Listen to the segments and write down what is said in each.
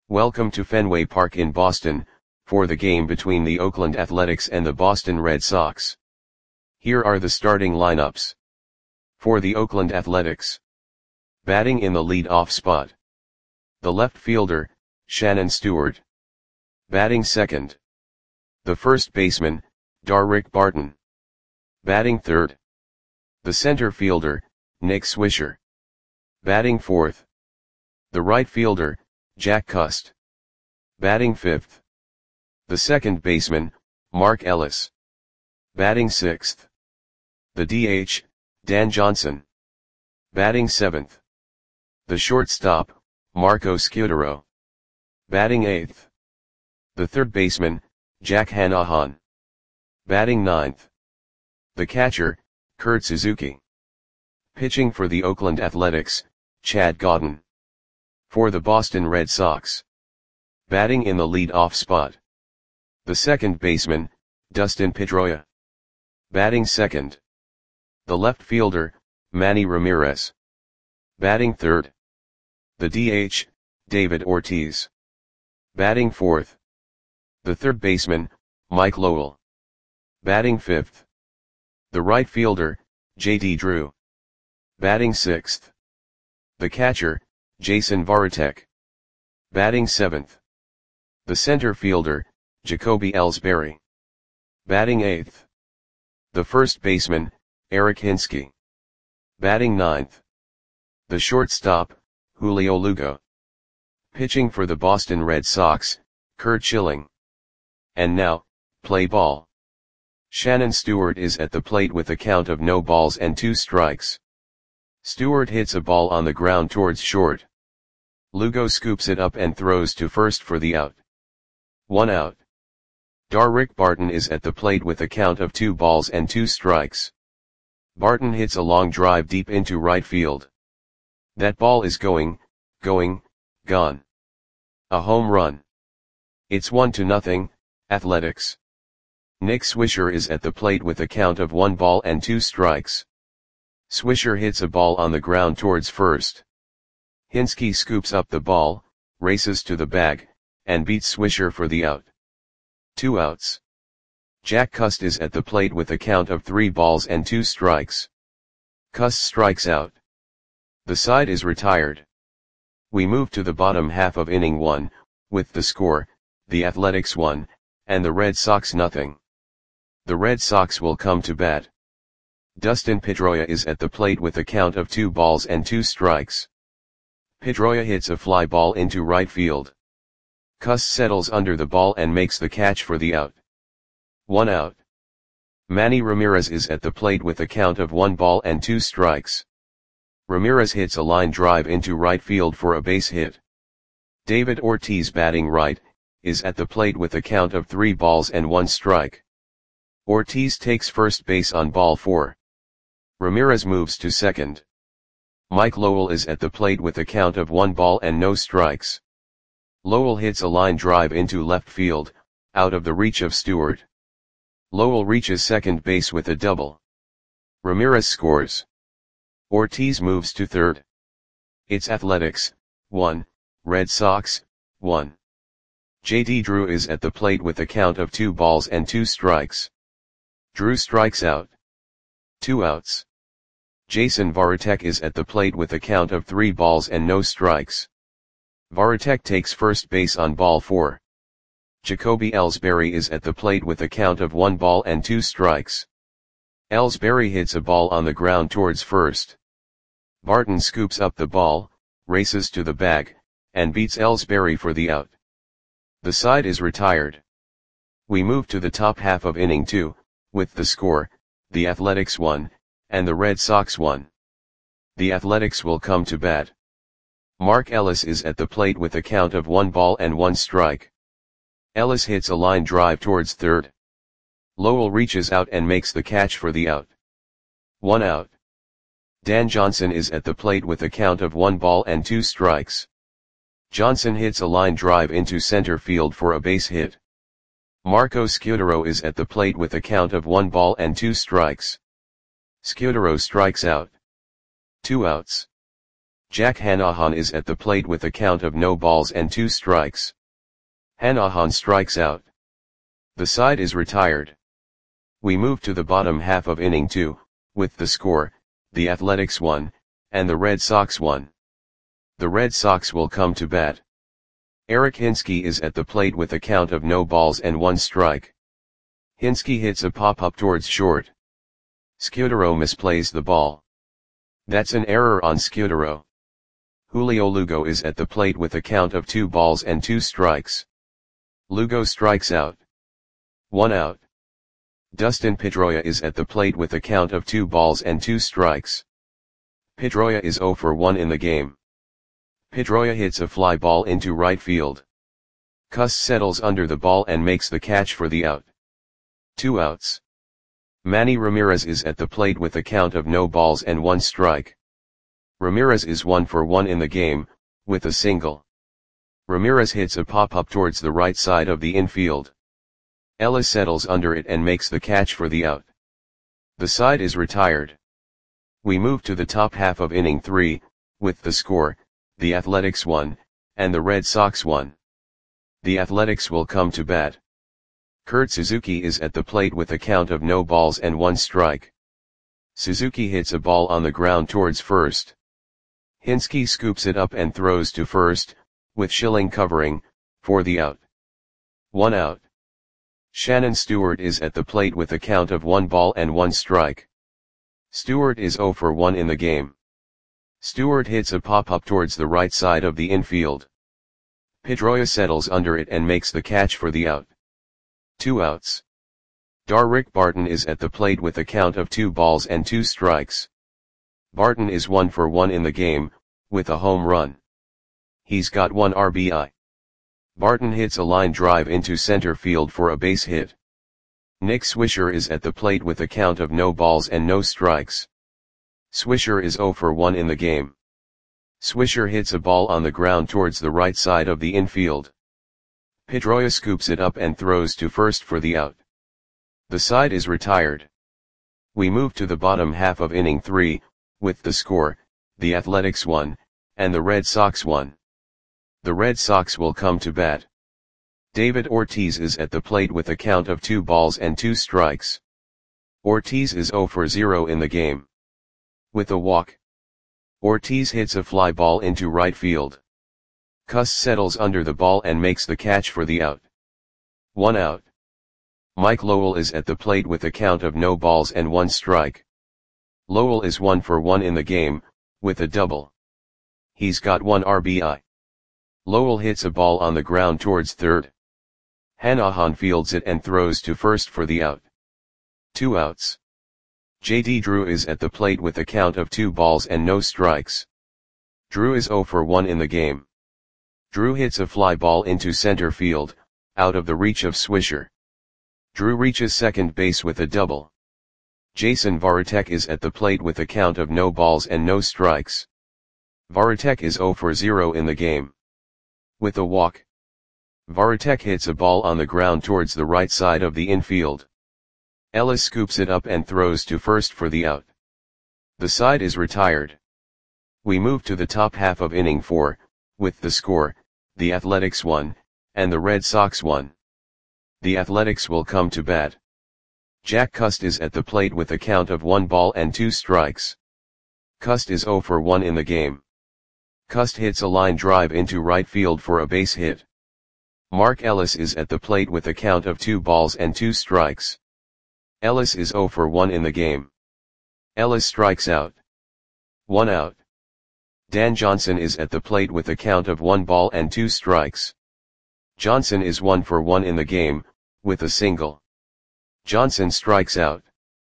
Welcome to Fenway Park in Boston, for the game between the Oakland Athletics and the Boston Red Sox. Here are the starting lineups. For the Oakland Athletics. Batting in the lead-off spot. The left fielder, Shannon Stewart. Batting second. The first baseman, Darrick Barton. Batting third. The center fielder, Nick Swisher. Batting fourth. The right fielder, Jack Cust. Batting fifth. The second baseman, Mark Ellis. Batting sixth. The DH, Dan Johnson. Batting seventh. The shortstop, Marco Scutaro. Batting eighth. The third baseman, Jack Hanahan. Batting ninth. The catcher, Kurt Suzuki. Pitching for the Oakland Athletics, Chad Godin. For the Boston Red Sox. Batting in the lead-off spot. The second baseman, Dustin Pedroia. Batting second. The left fielder, Manny Ramirez. Batting third. The DH, David Ortiz. Batting fourth. The third baseman, Mike Lowell. Batting fifth. The right fielder, J.D. Drew. Batting sixth. The catcher, Jason Varitek. Batting seventh. The center fielder, Jacoby Ellsbury. Batting eighth. The first baseman, Eric Hinske. Batting ninth. The shortstop, Julio Lugo. Pitching for the Boston Red Sox, Curt Schilling. And now, play ball. Shannon Stewart is at the plate with a count of no balls and 2 strikes. Stewart hits a ball on the ground towards short. Lugo scoops it up and throws to first for the out. 1 out. Darrick Barton is at the plate with a count of 2 balls and 2 strikes. Barton hits a long drive deep into right field. That ball is going, gone. A home run. It's 1-0, Athletics. Nick Swisher is at the plate with a count of 1 ball and 2 strikes. Swisher hits a ball on the ground towards first. Hinske scoops up the ball, races to the bag, and beats Swisher for the out. 2 outs. Jack Cust is at the plate with a count of 3 balls and 2 strikes. Cust strikes out. The side is retired. We move to the bottom half of inning 1, with the score, the Athletics 1, and the Red Sox 0. The Red Sox will come to bat. Dustin Pedroia is at the plate with a count of 2 balls and 2 strikes. Pedroia hits a fly ball into right field. Cust settles under the ball and makes the catch for the out. 1 out. Manny Ramirez is at the plate with a count of 1 ball and 2 strikes. Ramirez hits a line drive into right field for a base hit. David Ortiz, batting right, is at the plate with a count of 3 balls and 1 strike. Ortiz takes first base on ball 4. Ramirez moves to second. Mike Lowell is at the plate with a count of 1 ball and no strikes. Lowell hits a line drive into left field, out of the reach of Stewart. Lowell reaches second base with a double. Ramirez scores. Ortiz moves to third. It's Athletics 1, Red Sox 1. J.D. Drew is at the plate with a count of 2 balls and 2 strikes. Drew strikes out. 2 outs. Jason Varitek is at the plate with a count of 3 balls and no strikes. Varitek takes first base on ball 4. Jacoby Ellsbury is at the plate with a count of 1 ball and 2 strikes. Ellsbury hits a ball on the ground towards first. Barton scoops up the ball, races to the bag, and beats Ellsbury for the out. The side is retired. We move to the top half of inning 2, with the score, the Athletics 1, and the Red Sox 1. The Athletics will come to bat. Mark Ellis is at the plate with a count of 1 ball and 1 strike. Ellis hits a line drive towards third. Lowell reaches out and makes the catch for the out. 1 out. Dan Johnson is at the plate with a count of 1 ball and 2 strikes. Johnson hits a line drive into center field for a base hit. Marco Scutaro is at the plate with a count of 1 ball and 2 strikes. Scutaro strikes out. 2 outs. Jack Hanahan is at the plate with a count of no balls and 2 strikes. Hanahan strikes out. The side is retired. We move to the bottom half of inning 2, with the score, the Athletics 1, and the Red Sox 1. The Red Sox will come to bat. Eric Hinske is at the plate with a count of no balls and 1 strike. Hinske hits a pop-up towards short. Scudero misplays the ball. That's an error on Scudero. Julio Lugo is at the plate with a count of 2 balls and 2 strikes. Lugo strikes out. 1 out. Dustin Pedroia is at the plate with a count of 2 balls and 2 strikes. Pedroia is 0 for 1 in the game. Pedroia hits a fly ball into right field. Cus settles under the ball and makes the catch for the out. 2 outs. Manny Ramirez is at the plate with a count of no balls and 1 strike. Ramirez is 1 for 1 in the game, with a single. Ramirez hits a pop-up towards the right side of the infield. Ellis settles under it and makes the catch for the out. The side is retired. We move to the top half of inning 3, with the score, the Athletics 1, and the Red Sox 1. The Athletics will come to bat. Kurt Suzuki is at the plate with a count of no balls and 1 strike. Suzuki hits a ball on the ground towards first. Hinske scoops it up and throws to first, with Schilling covering, for the out. 1 out. Shannon Stewart is at the plate with a count of 1 ball and 1 strike. Stewart is 0 for 1 in the game. Stewart hits a pop-up towards the right side of the infield. Pedroia settles under it and makes the catch for the out. 2 outs. Darrick Barton is at the plate with a count of 2 balls and 2 strikes. Barton is 1 for 1 in the game, with a home run. He's got 1 RBI. Barton hits a line drive into center field for a base hit. Nick Swisher is at the plate with a count of no balls and no strikes. Swisher is 0 for 1 in the game. Swisher hits a ball on the ground towards the right side of the infield. Pedroia scoops it up and throws to first for the out. The side is retired. We move to the bottom half of inning 3, with the score, the Athletics 1, and the Red Sox 1. The Red Sox will come to bat. David Ortiz is at the plate with a count of 2 balls and 2 strikes. Ortiz is 0 for 0 in the game. With a walk. Ortiz hits a fly ball into right field. Cus settles under the ball and makes the catch for the out. 1 out. Mike Lowell is at the plate with a count of no balls and 1 strike. Lowell is 1 for 1 in the game, with a double. He's got 1 RBI. Lowell hits a ball on the ground towards third. Hanahan fields it and throws to first for the out. 2 outs. J.D. Drew is at the plate with a count of 2 balls and no strikes. Drew is 0 for 1 in the game. Drew hits a fly ball into center field, out of the reach of Swisher. Drew reaches second base with a double. Jason Varitek is at the plate with a count of no balls and no strikes. Varitek is 0 for 0 in the game. With a walk. Varitek hits a ball on the ground towards the right side of the infield. Ellis scoops it up and throws to first for the out. The side is retired. We move to the top half of inning 4, with the score, the Athletics 1, and the Red Sox 1. The Athletics will come to bat. Jack Cust is at the plate with a count of 1 ball and 2 strikes. Cust is 0 for 1 in the game. Cust hits a line drive into right field for a base hit. Mark Ellis is at the plate with a count of 2 balls and 2 strikes. Ellis is 0 for 1 in the game. Ellis strikes out. 1 out. Dan Johnson is at the plate with a count of 1 ball and 2 strikes. Johnson is 1 for 1 in the game, with a single. Johnson strikes out.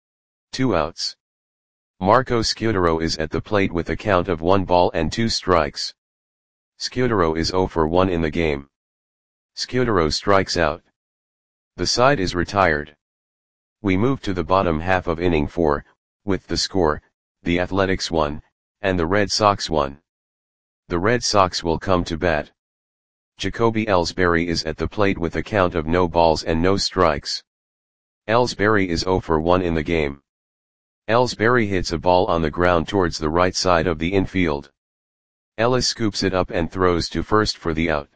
2 outs. Marco Scudero is at the plate with a count of 1 ball and 2 strikes. Scudero is 0 for 1 in the game. Scudero strikes out. The side is retired. We move to the bottom half of inning 4, with the score, the Athletics 1, and the Red Sox 1. The Red Sox will come to bat. Jacoby Ellsbury is at the plate with a count of no balls and no strikes. Ellsbury is 0 for 1 in the game. Ellsbury hits a ball on the ground towards the right side of the infield. Ellis scoops it up and throws to first for the out.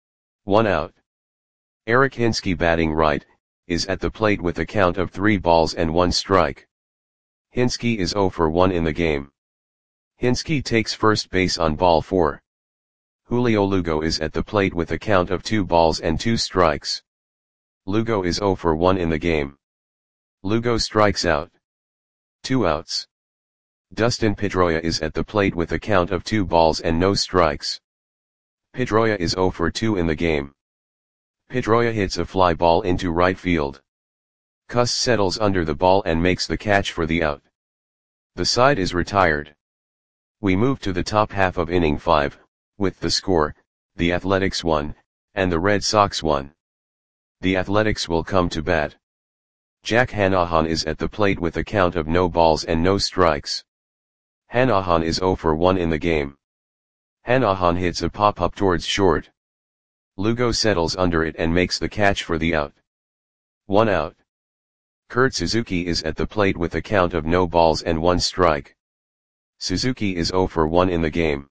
1 out. Eric Hinske, batting right, is at the plate with a count of 3 balls and 1 strike. Hinske is 0 for 1 in the game. Hinske takes first base on ball 4. Julio Lugo is at the plate with a count of 2 balls and 2 strikes. Lugo is 0 for 1 in the game. Lugo strikes out. 2 outs. Dustin Pedroia is at the plate with a count of 2 balls and no strikes. Pedroia is 0 for 2 in the game. Pedroia hits a fly ball into right field. Cus settles under the ball and makes the catch for the out. The side is retired. We move to the top half of inning 5, with the score, the Athletics 1, and the Red Sox 1. The Athletics will come to bat. Jack Hannahan is at the plate with a count of no balls and no strikes. Hannahan is 0 for 1 in the game. Hannahan hits a pop-up towards short. Lugo settles under it and makes the catch for the out. 1 out. Kurt Suzuki is at the plate with a count of no balls and 1 strike. Suzuki is 0 for 1 in the game.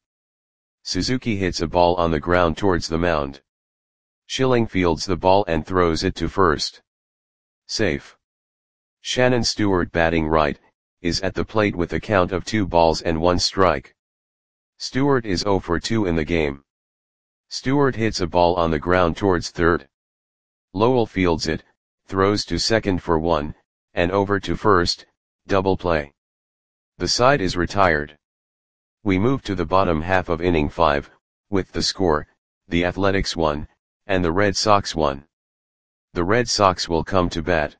Suzuki hits a ball on the ground towards the mound. Schilling fields the ball and throws it to first. Safe. Shannon Stewart, batting right, is at the plate with a count of 2 balls and 1 strike. Stewart is 0 for 2 in the game. Stewart hits a ball on the ground towards third. Lowell fields it, throws to second for 1, and over to first, double play. The side is retired. We move to the bottom half of inning 5, with the score, the Athletics 1, and the Red Sox 1. The Red Sox will come to bat.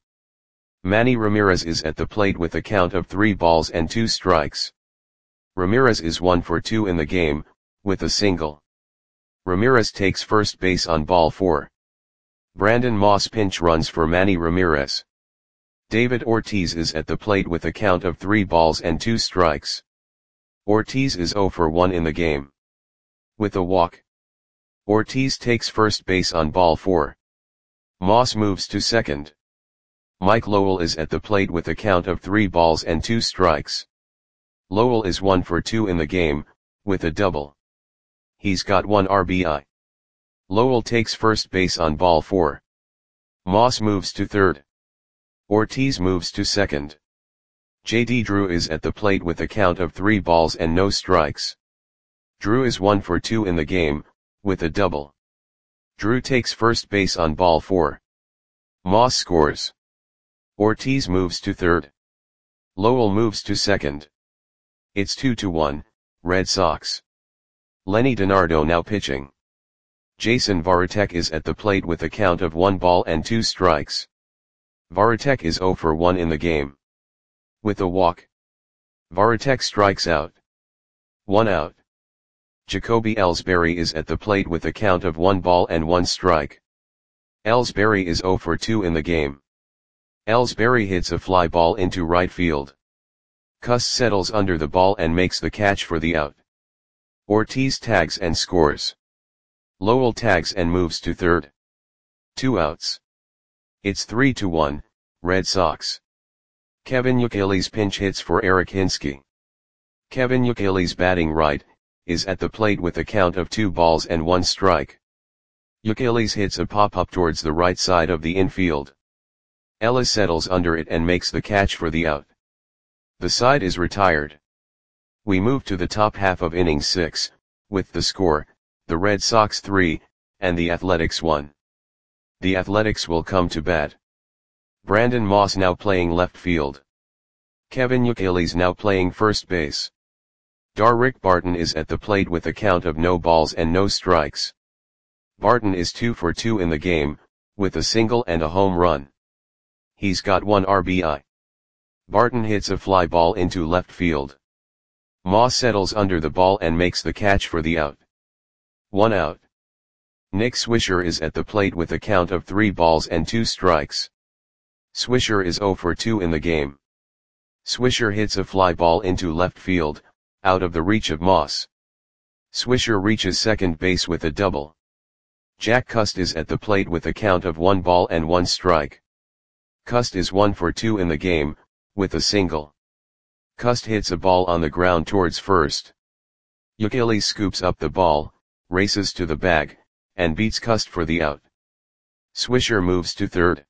Manny Ramirez is at the plate with a count of 3 balls and 2 strikes. Ramirez is 1 for 2 in the game, with a single. Ramirez takes first base on ball 4. Brandon Moss pinch runs for Manny Ramirez. David Ortiz is at the plate with a count of 3 balls and 2 strikes. Ortiz is 0 for 1 in the game. With a walk. Ortiz takes first base on ball 4. Moss moves to second. Mike Lowell is at the plate with a count of 3 balls and 2 strikes. Lowell is 1 for 2 in the game, with a double. He's got 1 RBI. Lowell takes first base on ball 4. Moss moves to third. Ortiz moves to second. J.D. Drew is at the plate with a count of 3 balls and no strikes. Drew is 1 for 2 in the game, with a double. Drew takes first base on ball 4. Moss scores. Ortiz moves to third. Lowell moves to second. It's 2-1, Red Sox. Lenny DiNardo now pitching. Jason Varitek is at the plate with a count of 1 ball and 2 strikes. Varitek is 0 for 1 in the game. With a walk. Varitek strikes out. 1 out. Jacoby Ellsbury is at the plate with a count of 1 ball and 1 strike. Ellsbury is 0 for 2 in the game. Ellsbury hits a fly ball into right field. Cus settles under the ball and makes the catch for the out. Ortiz tags and scores. Lowell tags and moves to third. 2 outs. It's 3-1, Red Sox. Kevin Youkilis pinch hits for Eric Hinske. Kevin Youkilis, batting right, is at the plate with a count of 2 balls and 1 strike. Youkilis hits a pop-up towards the right side of the infield. Ellis settles under it and makes the catch for the out. The side is retired. We move to the top half of inning 6, with the score, the Red Sox 3, and the Athletics 1. The Athletics will come to bat. Brandon Moss now playing left field. Kevin Youkilis now playing first base. Darrick Barton is at the plate with a count of no balls and no strikes. Barton is 2 for 2 in the game, with a single and a home run. He's got 1 RBI. Barton hits a fly ball into left field. Moss settles under the ball and makes the catch for the out. 1 out. Nick Swisher is at the plate with a count of 3 balls and 2 strikes. Swisher is 0 for 2 in the game. Swisher hits a fly ball into left field, out of the reach of Moss. Swisher reaches second base with a double. Jack Cust is at the plate with a count of 1 ball and 1 strike. Cust is 1 for 2 in the game, with a single. Cust hits a ball on the ground towards first. Achilles scoops up the ball, races to the bag, and beats Cust for the out. Swisher moves to third.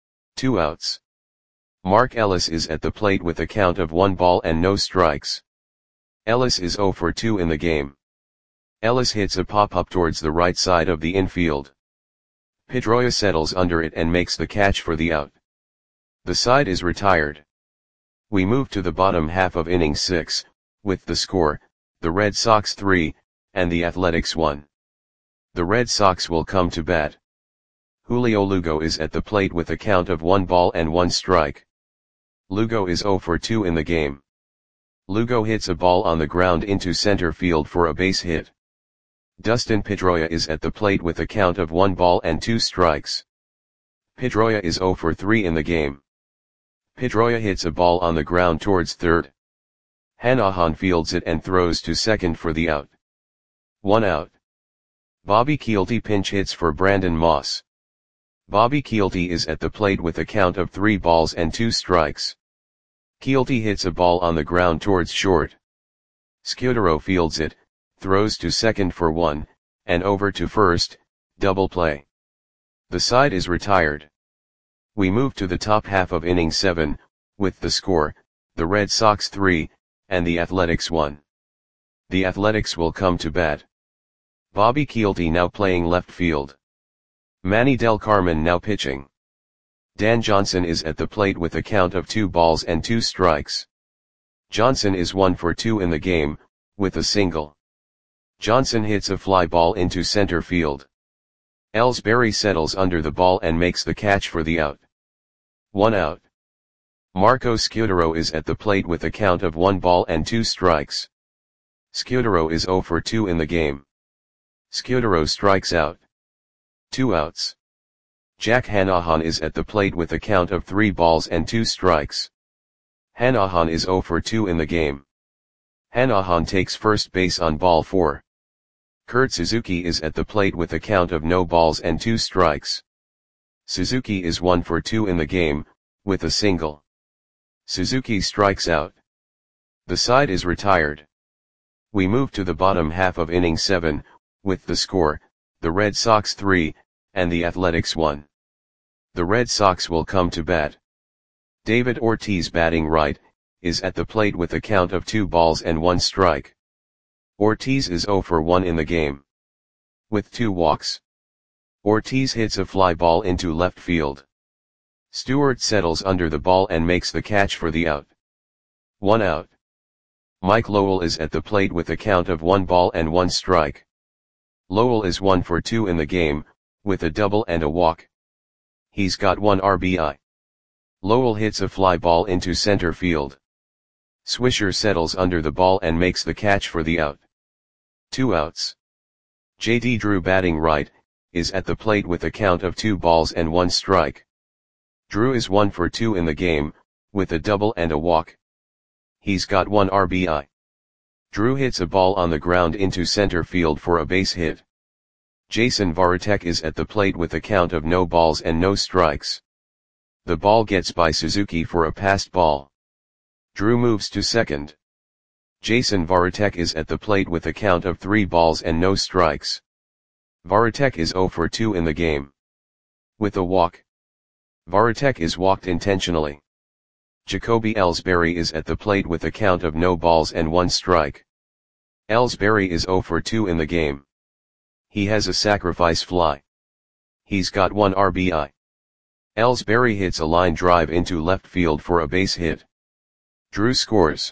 2 outs. Mark Ellis is at the plate with a count of 1 ball and no strikes. Ellis is 0 for 2 in the game. Ellis hits a pop-up towards the right side of the infield. Pedroia settles under it and makes the catch for the out. The side is retired. We move to the bottom half of inning 6, with the score, the Red Sox 3, and the Athletics 1. The Red Sox will come to bat. Julio Lugo is at the plate with a count of 1 ball and 1 strike. Lugo is 0 for 2 in the game. Lugo hits a ball on the ground into center field for a base hit. Dustin Pedroia is at the plate with a count of 1 ball and 2 strikes. Pedroia is 0 for 3 in the game. Pedroia hits a ball on the ground towards third. Hanahan fields it and throws to second for the out. 1 out. Bobby Kielty pinch hits for Brandon Moss. Bobby Kielty is at the plate with a count of 3 balls and 2 strikes. Kielty hits a ball on the ground towards short. Scudero fields it, throws to second for 1, and over to first, double play. The side is retired. We move to the top half of inning 7, with the score, the Red Sox 3, and the Athletics 1. The Athletics will come to bat. Bobby Kielty now playing left field. Manny Del Carmen now pitching. Dan Johnson is at the plate with a count of 2 balls and 2 strikes. Johnson is 1 for 2 in the game, with a single. Johnson hits a fly ball into center field. Ellsbury settles under the ball and makes the catch for the out. 1 out. Marco Scudero is at the plate with a count of 1 ball and 2 strikes. Scudero is 0 for 2 in the game. Scudero strikes out. 2 outs. Jack Hanahan is at the plate with a count of 3 balls and 2 strikes. Hanahan is 0 for 2 in the game. Hanahan takes first base on ball 4. Kurt Suzuki is at the plate with a count of no balls and 2 strikes. Suzuki is 1 for 2 in the game, with a single. Suzuki strikes out. The side is retired. We move to the bottom half of inning 7, with the score, the Red Sox 3, and the Athletics 1. The Red Sox will come to bat. David Ortiz batting right, is at the plate with a count of 2 balls and 1 strike. Ortiz is 0 for 1 in the game. With 2 walks. Ortiz hits a fly ball into left field. Stewart settles under the ball and makes the catch for the out. 1 out. Mike Lowell is at the plate with a count of 1 ball and 1 strike. Lowell is 1 for 2 in the game, with a double and a walk. He's got 1 RBI. Lowell hits a fly ball into center field. Swisher settles under the ball and makes the catch for the out. 2 outs. J.D. Drew batting right, is at the plate with a count of 2 balls and 1 strike. Drew is 1 for 2 in the game, with a double and a walk. He's got 1 RBI. Drew hits a ball on the ground into center field for a base hit. Jason Varitek is at the plate with a count of no balls and no strikes. The ball gets by Suzuki for a passed ball. Drew moves to second. Jason Varitek is at the plate with a count of 3 balls and no strikes. Varitek is 0 for 2 in the game. With a walk. Varitek is walked intentionally. Jacoby Ellsbury is at the plate with a count of no balls and 1 strike. Ellsbury is 0 for 2 in the game. He has a sacrifice fly. He's got 1 RBI. Ellsbury hits a line drive into left field for a base hit. Drew scores.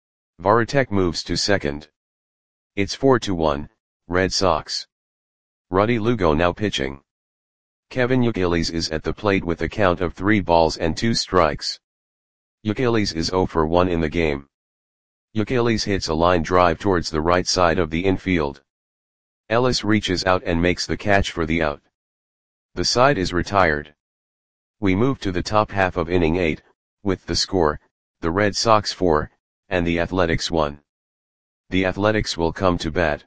Varitek moves to second. It's 4-1, Red Sox. Ruddy Lugo now pitching. Kevin Achilles is at the plate with a count of 3 balls and 2 strikes. Achilles is 0 for 1 in the game. Achilles hits a line drive towards the right side of the infield. Ellis reaches out and makes the catch for the out. The side is retired. We move to the top half of inning 8, with the score, the Red Sox 4, and the Athletics 1. The Athletics will come to bat.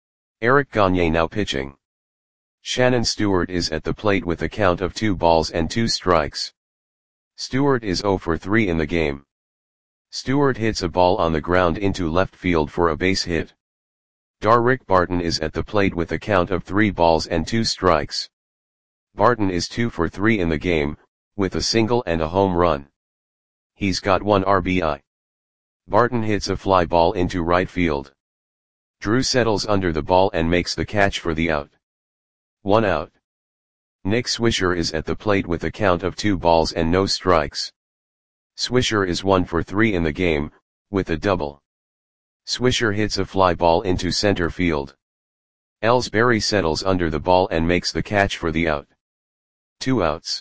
Eric Gagne now pitching. Shannon Stewart is at the plate with a count of 2 balls and 2 strikes. Stewart is 0 for 3 in the game. Stewart hits a ball on the ground into left field for a base hit. Rick Barton is at the plate with a count of 3 balls and 2 strikes. Barton is 2 for 3 in the game, with a single and a home run. He's got 1 RBI. Barton hits a fly ball into right field. Drew settles under the ball and makes the catch for the out. 1 out. Nick Swisher is at the plate with a count of 2 balls and no strikes. Swisher is 1 for 3 in the game, with a double. Swisher hits a fly ball into center field. Ellsbury settles under the ball and makes the catch for the out. 2 outs.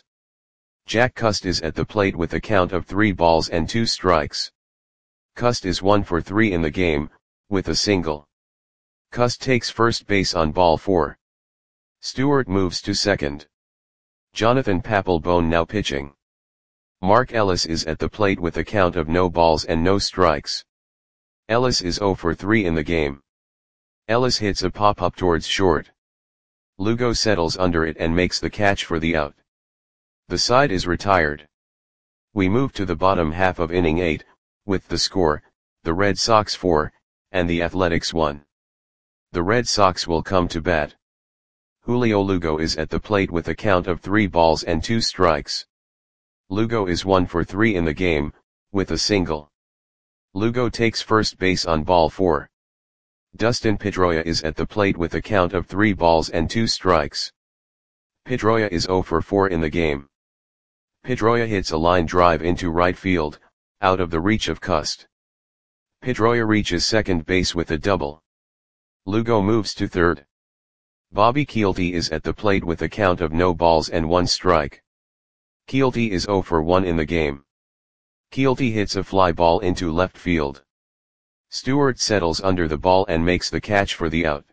Jack Cust is at the plate with a count of 3 balls and 2 strikes. Cust is 1 for 3 in the game, with a single. Cust takes first base on ball 4. Stewart moves to second. Jonathan Papelbon now pitching. Mark Ellis is at the plate with a count of no balls and no strikes. Ellis is 0 for 3 in the game. Ellis hits a pop-up towards short. Lugo settles under it and makes the catch for the out. The side is retired. We move to the bottom half of inning 8, with the score, the Red Sox 4, and the Athletics 1. The Red Sox will come to bat. Julio Lugo is at the plate with a count of 3 balls and 2 strikes. Lugo is 1 for 3 in the game, with a single. Lugo takes first base on ball 4. Dustin Pedroia is at the plate with a count of 3 balls and 2 strikes. Pedroia is 0 for 4 in the game. Pedroia hits a line drive into right field, out of the reach of Cust. Pedroia reaches second base with a double. Lugo moves to third. Bobby Kielty is at the plate with a count of no balls and 1 strike. Kielty is 0 for 1 in the game. Kielty hits a fly ball into left field. Stewart settles under the ball and makes the catch for the out.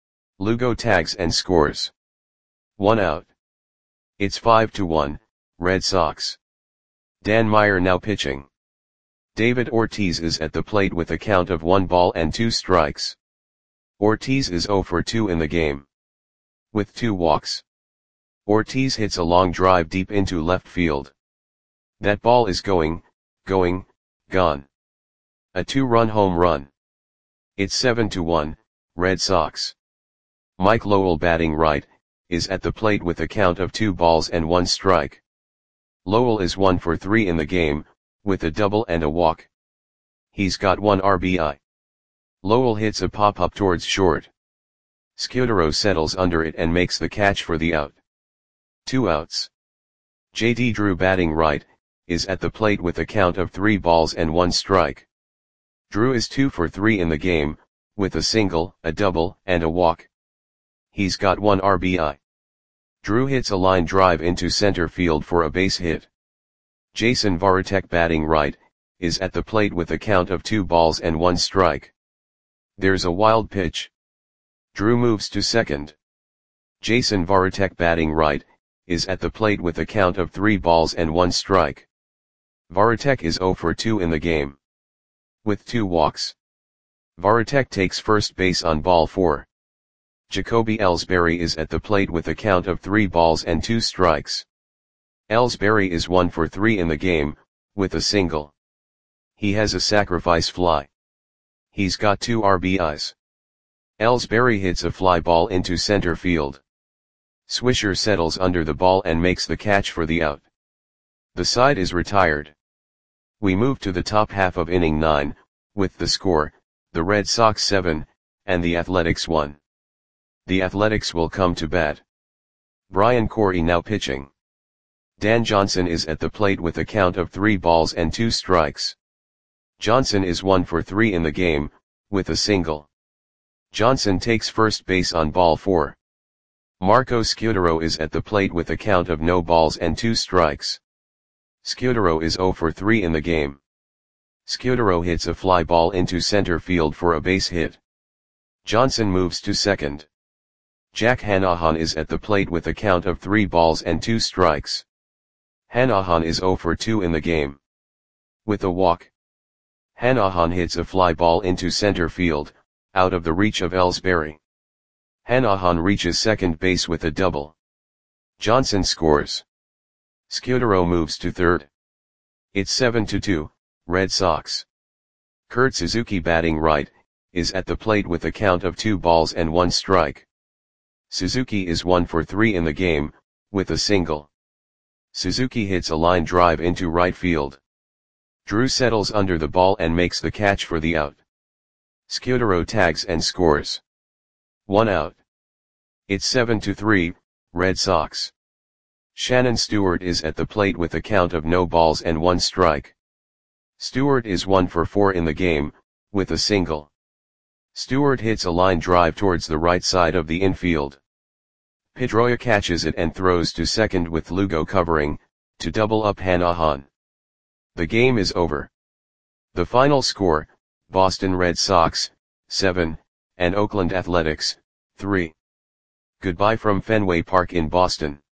Lugo tags and scores. 1 out. It's 5-1, Red Sox. Dan Meyer now pitching. David Ortiz is at the plate with a count of 1 ball and 2 strikes. Ortiz is 0 for 2 in the game. With 2 walks. Ortiz hits a long drive deep into left field. That ball is going, gone. A 2-run home run. It's 7-1, Red Sox. Mike Lowell batting right, is at the plate with a count of 2 balls and 1 strike. Lowell is 1 for 3 in the game, with a double and a walk. He's got 1 RBI. Lowell hits a pop-up towards short. Scudero settles under it and makes the catch for the out. 2 outs. J.D. Drew batting right, is at the plate with a count of 3 balls and 1 strike. Drew is 2 for 3 in the game, with a single, a double, and a walk. He's got 1 RBI. Drew hits a line drive into center field for a base hit. Jason Varitek batting right, is at the plate with a count of 2 balls and 1 strike. There's a wild pitch. Drew moves to second. Jason Varitek batting right, is at the plate with a count of 3 balls and 1 strike. Varitek is 0 for 2 in the game. With 2 walks. Varitek takes first base on ball 4. Jacoby Ellsbury is at the plate with a count of 3 balls and 2 strikes. Ellsbury is 1 for 3 in the game, with a single. He has a sacrifice fly. He's got 2 RBIs. Ellsbury hits a fly ball into center field. Swisher settles under the ball and makes the catch for the out. The side is retired. We move to the top half of inning 9, with the score, the Red Sox 7, and the Athletics 1. The Athletics will come to bat. Brian Corey now pitching. Dan Johnson is at the plate with a count of 3 balls and 2 strikes. Johnson is 1 for 3 in the game, with a single. Johnson takes first base on ball 4. Marco Scudero is at the plate with a count of no balls and 2 strikes. Scudero is 0 for 3 in the game. Scudero hits a fly ball into center field for a base hit. Johnson moves to second. Jack Hanahan is at the plate with a count of 3 balls and 2 strikes. Hanahan is 0 for 2 in the game. With a walk. Hanahan hits a fly ball into center field, out of the reach of Ellsbury. Hanahan reaches second base with a double. Johnson scores. Scudero moves to third. It's 7-2, Red Sox. Kurt Suzuki batting right, is at the plate with a count of 2 balls and 1 strike. Suzuki is 1 for 3 in the game, with a single. Suzuki hits a line drive into right field. Drew settles under the ball and makes the catch for the out. Scudero tags and scores. 1 out. It's 7-3, Red Sox. Shannon Stewart is at the plate with a count of no balls and 1 strike. Stewart is 1 for 4 in the game, with a single. Stewart hits a line drive towards the right side of the infield. Pedroia catches it and throws to second with Lugo covering, to double up Hanahan. The game is over. The final score, Boston Red Sox, 7, and Oakland Athletics, 3. Goodbye from Fenway Park in Boston.